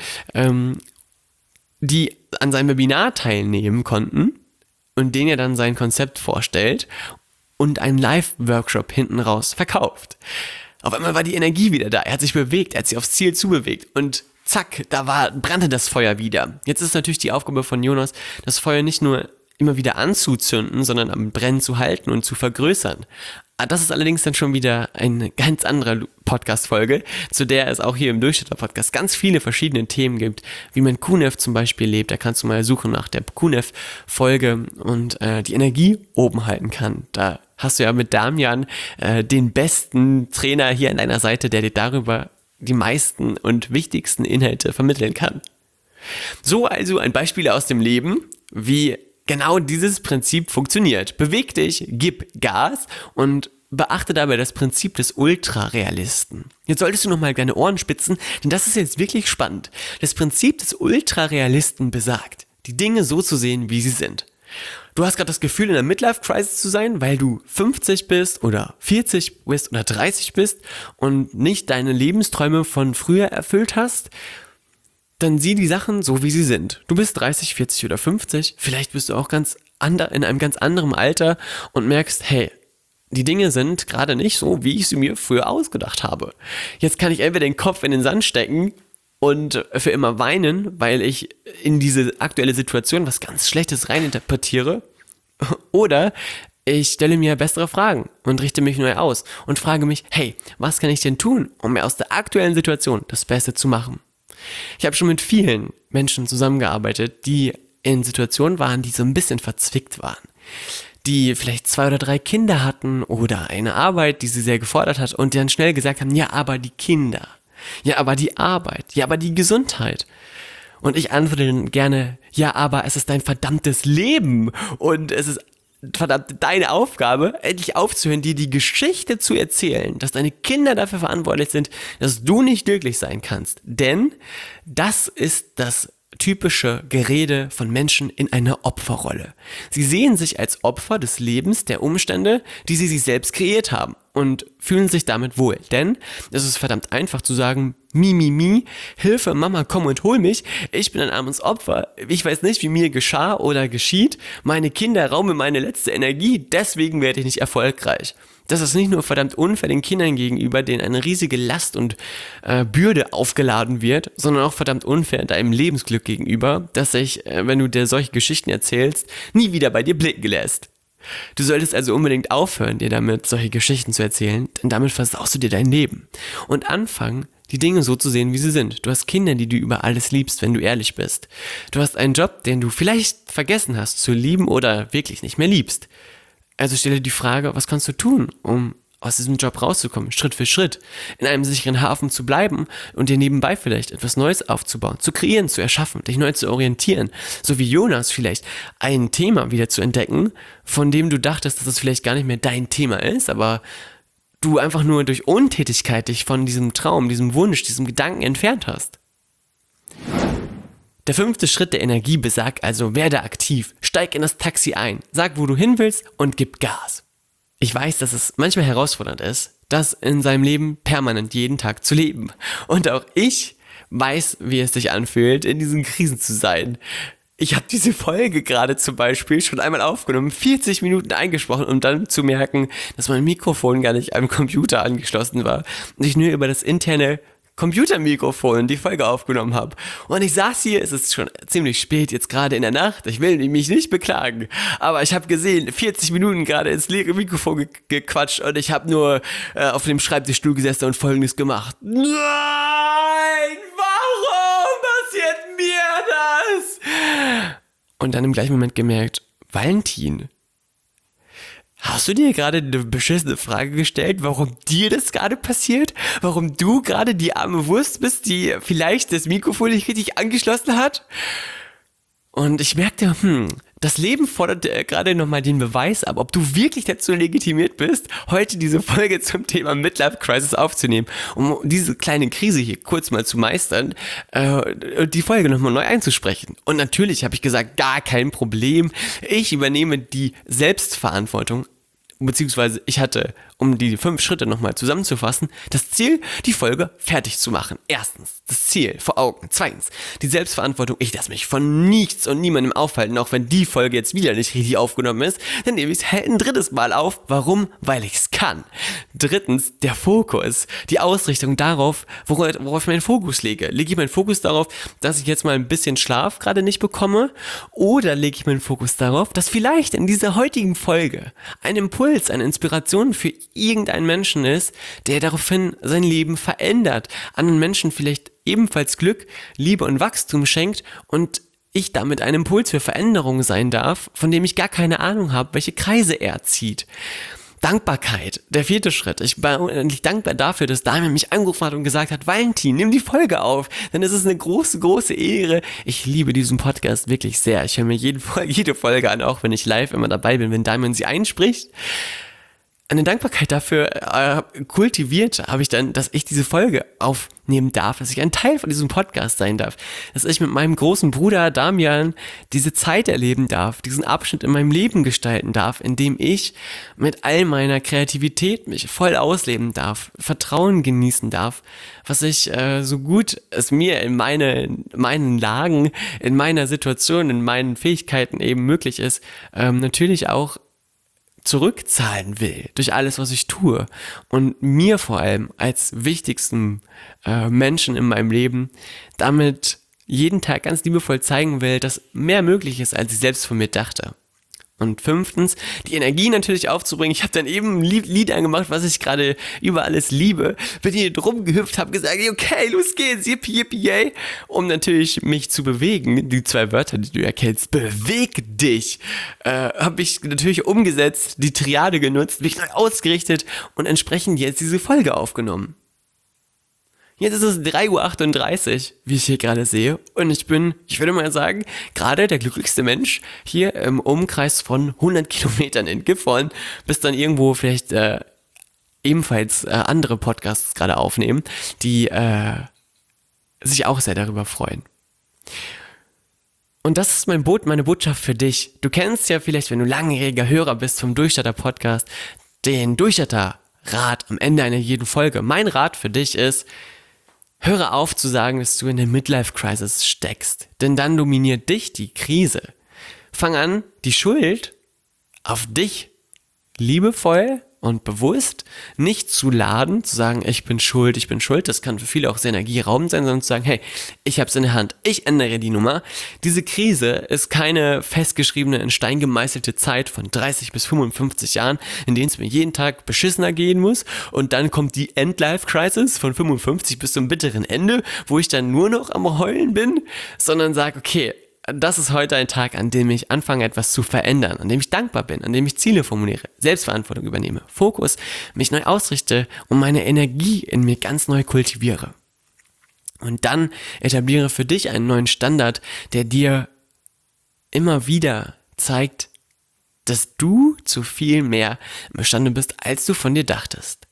[SPEAKER 1] die an seinem Webinar teilnehmen konnten und denen er dann sein Konzept vorstellt und einen Live-Workshop hinten raus verkauft. Auf einmal war die Energie wieder da, er hat sich bewegt, er hat sich aufs Ziel zubewegt und zack, brannte das Feuer wieder. Jetzt ist natürlich die Aufgabe von Jonas, das Feuer nicht nur immer wieder anzuzünden, sondern am Brennen zu halten und zu vergrößern. Das ist allerdings dann schon wieder eine ganz andere Podcast-Folge, zu der es auch hier im Durchstarter-Podcast ganz viele verschiedene Themen gibt, wie man QNAF zum Beispiel lebt. Da kannst du mal suchen nach der QNAF-Folge und die Energie oben halten kann. Da hast du ja mit Damian den besten Trainer hier an deiner Seite, der dir darüber die meisten und wichtigsten Inhalte vermitteln kann. So also ein Beispiel aus dem Leben, wie genau dieses Prinzip funktioniert. Beweg dich, gib Gas und beachte dabei das Prinzip des Ultrarealisten. Jetzt solltest du nochmal deine Ohren spitzen, denn das ist jetzt wirklich spannend. Das Prinzip des Ultrarealisten besagt, die Dinge so zu sehen, wie sie sind. Du hast gerade das Gefühl, in einer Midlife-Crisis zu sein, weil du 50 bist oder 40 bist oder 30 bist und nicht deine Lebensträume von früher erfüllt hast, dann sieh die Sachen so, wie sie sind. Du bist 30, 40 oder 50, vielleicht bist du auch in einem ganz anderen Alter und merkst, hey, die Dinge sind gerade nicht so, wie ich sie mir früher ausgedacht habe. Jetzt kann ich entweder den Kopf in den Sand stecken und für immer weinen, weil ich in diese aktuelle Situation was ganz Schlechtes reininterpretiere. Oder ich stelle mir bessere Fragen und richte mich neu aus und frage mich, hey, was kann ich denn tun, um mir aus der aktuellen Situation das Beste zu machen? Ich habe schon mit vielen Menschen zusammengearbeitet, die in Situationen waren, die so ein bisschen verzwickt waren. Die vielleicht 2 oder 3 Kinder hatten oder eine Arbeit, die sie sehr gefordert hat und die dann schnell gesagt haben, ja, aber die Kinder. Ja, aber die Arbeit. Ja, aber die Gesundheit. Und ich antworte dann gerne, ja, aber es ist dein verdammtes Leben und es ist verdammt deine Aufgabe, endlich aufzuhören, dir die Geschichte zu erzählen, dass deine Kinder dafür verantwortlich sind, dass du nicht glücklich sein kannst. Denn das ist das typische Gerede von Menschen in einer Opferrolle. Sie sehen sich als Opfer des Lebens, der Umstände, die sie sich selbst kreiert haben und fühlen sich damit wohl. Denn es ist verdammt einfach zu sagen, mi, Hilfe, Mama, komm und hol mich, ich bin ein armes Opfer, ich weiß nicht, wie mir geschah oder geschieht, meine Kinder rauben mir meine letzte Energie, deswegen werde ich nicht erfolgreich. Das ist nicht nur verdammt unfair den Kindern gegenüber, denen eine riesige Last und Bürde aufgeladen wird, sondern auch verdammt unfair deinem Lebensglück gegenüber, dass sich, wenn du dir solche Geschichten erzählst, nie wieder bei dir blicken lässt. Du solltest also unbedingt aufhören, dir damit solche Geschichten zu erzählen, denn damit versaust du dir dein Leben. Und anfangen, die Dinge so zu sehen, wie sie sind. Du hast Kinder, die du über alles liebst, wenn du ehrlich bist. Du hast einen Job, den du vielleicht vergessen hast zu lieben oder wirklich nicht mehr liebst. Also stell dir die Frage, was kannst du tun, um aus diesem Job rauszukommen, Schritt für Schritt, in einem sicheren Hafen zu bleiben und dir nebenbei vielleicht etwas Neues aufzubauen, zu kreieren, zu erschaffen, dich neu zu orientieren, so wie Jonas vielleicht ein Thema wieder zu entdecken, von dem du dachtest, dass es vielleicht gar nicht mehr dein Thema ist, aber du einfach nur durch Untätigkeit dich von diesem Traum, diesem Wunsch, diesem Gedanken entfernt hast. Der 5. Schritt der Energie besagt also, werde aktiv, steig in das Taxi ein, sag, wo du hin willst und gib Gas. Ich weiß, dass es manchmal herausfordernd ist, das in seinem Leben permanent jeden Tag zu leben. Und auch ich weiß, wie es sich anfühlt, in diesen Krisen zu sein. Ich habe diese Folge gerade zum Beispiel schon einmal aufgenommen, 40 Minuten eingesprochen, um dann zu merken, dass mein Mikrofon gar nicht am Computer angeschlossen war und ich nur über das interne Computermikrofon die Folge aufgenommen habe. Und ich saß hier, es ist schon ziemlich spät, jetzt gerade in der Nacht, ich will mich nicht beklagen, aber ich habe gesehen, 40 Minuten gerade ins leere Mikrofon gequatscht und ich habe nur auf dem Schreibtischstuhl gesessen und Folgendes gemacht. Nein, warum passiert mir das? Und dann im gleichen Moment gemerkt, Valentin, hast du dir gerade eine beschissene Frage gestellt, warum dir das gerade passiert? Warum du gerade die arme Wurst bist, die vielleicht das Mikrofon nicht richtig angeschlossen hat? Und ich merkte, das Leben fordert gerade nochmal den Beweis ab, ob du wirklich dazu legitimiert bist, heute diese Folge zum Thema Midlife Crisis aufzunehmen, um diese kleine Krise hier kurz mal zu meistern, die Folge nochmal neu einzusprechen. Und natürlich habe ich gesagt, gar kein Problem, ich übernehme die Selbstverantwortung, beziehungsweise ich hatte, um die 5 Schritte nochmal zusammenzufassen, das Ziel, die Folge fertig zu machen. Erstens, das Ziel vor Augen. Zweitens, die Selbstverantwortung. Ich lasse mich von nichts und niemandem aufhalten, auch wenn die Folge jetzt wieder nicht richtig aufgenommen ist, dann nehme ich es halt ein drittes Mal auf. Warum? Weil ich es kann. Drittens, der Fokus. Die Ausrichtung darauf, worauf ich meinen Fokus lege. Lege ich meinen Fokus darauf, dass ich jetzt mal ein bisschen Schlaf gerade nicht bekomme? Oder lege ich meinen Fokus darauf, dass vielleicht in dieser heutigen Folge ein Impuls, eine Inspiration für irgendeinen Menschen ist, der daraufhin sein Leben verändert, anderen Menschen vielleicht ebenfalls Glück, Liebe und Wachstum schenkt und ich damit ein Impuls für Veränderung sein darf, von dem ich gar keine Ahnung habe, welche Kreise er zieht. Dankbarkeit, der 4. Schritt. Ich bin unendlich dankbar dafür, dass Damian mich angerufen hat und gesagt hat, Valentin, nimm die Folge auf, denn es ist eine große, große Ehre. Ich liebe diesen Podcast wirklich sehr. Ich höre mir jede Folge an, auch wenn ich live immer dabei bin, wenn Damian sie einspricht. Eine Dankbarkeit dafür kultiviert habe ich dann, dass ich diese Folge aufnehmen darf, dass ich ein Teil von diesem Podcast sein darf, dass ich mit meinem großen Bruder Damian diese Zeit erleben darf, diesen Abschnitt in meinem Leben gestalten darf, in dem ich mit all meiner Kreativität mich voll ausleben darf, Vertrauen genießen darf, was ich so gut es mir in meinen Lagen, in meiner Situation, in meinen Fähigkeiten eben möglich ist, natürlich auch zurückzahlen will durch alles, was ich tue und mir vor allem als wichtigsten Menschen in meinem Leben damit jeden Tag ganz liebevoll zeigen will, dass mehr möglich ist, als ich selbst von mir dachte. Und 5, die Energie natürlich aufzubringen. Ich habe dann eben ein Lied angemacht, was ich gerade über alles liebe. Bin hier drum gehüpft, habe gesagt, okay, los geht's, yippie, yippie, yay. Um natürlich mich zu bewegen. Die 2 Wörter, die du erkennst, beweg dich, habe ich natürlich umgesetzt, die Triade genutzt, mich neu ausgerichtet und entsprechend jetzt diese Folge aufgenommen. Jetzt ist es 3:38 Uhr, wie ich hier gerade sehe. Und ich würde mal sagen, gerade der glücklichste Mensch hier im Umkreis von 100 Kilometern in Gifhorn, bis dann irgendwo vielleicht ebenfalls andere Podcasts gerade aufnehmen, die sich auch sehr darüber freuen. Und das ist meine Botschaft für dich. Du kennst ja vielleicht, wenn du langjähriger Hörer bist vom Durchstarter-Podcast, den Durchstarter-Rat am Ende einer jeden Folge. Mein Rat für dich ist, höre auf zu sagen, dass du in der Midlife-Crisis steckst. Denn dann dominiert dich die Krise. Fang an, die Schuld auf dich liebevoll und bewusst nicht zu laden, zu sagen, ich bin schuld, das kann für viele auch sehr energieraubend sein, sondern zu sagen, hey, ich hab's in der Hand, ich ändere die Nummer. Diese Krise ist keine festgeschriebene, in Stein gemeißelte Zeit von 30 bis 55 Jahren, in denen es mir jeden Tag beschissener gehen muss und dann kommt die End-Life-Crisis von 55 bis zum bitteren Ende, wo ich dann nur noch am Heulen bin, sondern sage, okay, das ist heute ein Tag, an dem ich anfange, etwas zu verändern, an dem ich dankbar bin, an dem ich Ziele formuliere, Selbstverantwortung übernehme, Fokus, mich neu ausrichte und meine Energie in mir ganz neu kultiviere. Und dann etabliere für dich einen neuen Standard, der dir immer wieder zeigt, dass du zu viel mehr imstande bist, als du von dir dachtest.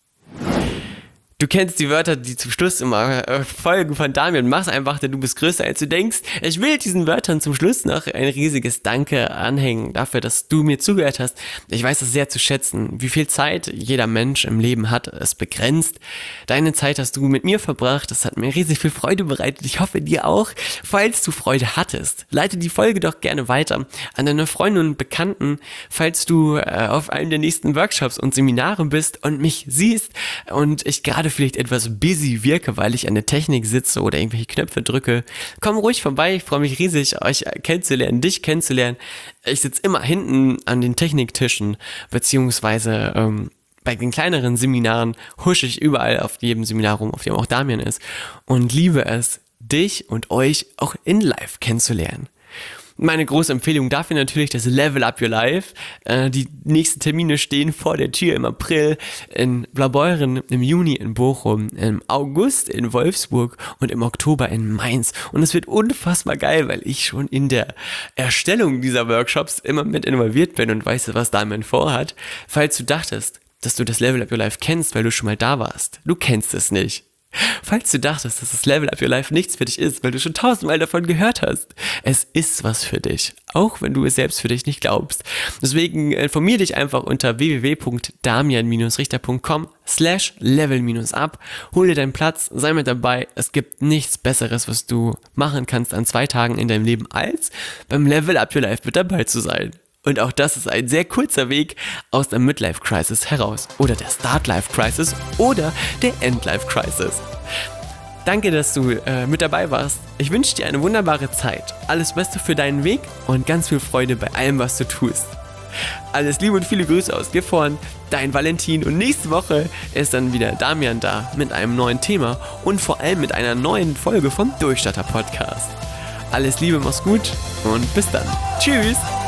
[SPEAKER 1] Du kennst die Wörter, die zum Schluss immer folgen von Damian. Mach's einfach, denn du bist größer, als du denkst. Ich will diesen Wörtern zum Schluss noch ein riesiges Danke anhängen dafür, dass du mir zugehört hast. Ich weiß es sehr zu schätzen, wie viel Zeit jeder Mensch im Leben hat, es begrenzt. Deine Zeit hast du mit mir verbracht. Das hat mir riesig viel Freude bereitet. Ich hoffe, dir auch. Falls du Freude hattest, leite die Folge doch gerne weiter an deine Freunde und Bekannten. Falls du auf einem der nächsten Workshops und Seminare bist und mich siehst und ich gerade vielleicht etwas busy wirke, weil ich an der Technik sitze oder irgendwelche Knöpfe drücke, komm ruhig vorbei, ich freue mich riesig, euch kennenzulernen, dich kennenzulernen. Ich sitze immer hinten an den Techniktischen, beziehungsweise bei den kleineren Seminaren husche ich überall auf jedem Seminar rum, auf dem auch Damian ist und liebe es, dich und euch auch in live kennenzulernen. Meine große Empfehlung dafür natürlich das Level Up Your Life. Die nächsten Termine stehen vor der Tür im April in Blaubeuren, im Juni in Bochum, im August in Wolfsburg und im Oktober in Mainz. Und es wird unfassbar geil, weil ich schon in der Erstellung dieser Workshops immer mit involviert bin und weiß, was Damian vorhat. Falls du dachtest, dass du das Level Up Your Life kennst, weil du schon mal da warst, du kennst es nicht. Falls du dachtest, dass das Level Up Your Life nichts für dich ist, weil du schon 1000-mal davon gehört hast, es ist was für dich, auch wenn du es selbst für dich nicht glaubst. Deswegen informier dich einfach unter www.damian-richter.com/level-up, hol dir deinen Platz, sei mit dabei. Es gibt nichts Besseres, was du machen kannst an 2 Tagen in deinem Leben, als beim Level Up Your Life mit dabei zu sein. Und auch das ist ein sehr kurzer Weg aus der Midlife-Crisis heraus. Oder der Start-Life-Crisis oder der End-Life-Crisis. Danke, dass du mit dabei warst. Ich wünsche dir eine wunderbare Zeit. Alles Beste für deinen Weg und ganz viel Freude bei allem, was du tust. Alles Liebe und viele Grüße aus Gifhorn, dein Valentin. Und nächste Woche ist dann wieder Damian da mit einem neuen Thema und vor allem mit einer neuen Folge vom Durchstarter-Podcast. Alles Liebe, mach's gut und bis dann. Tschüss!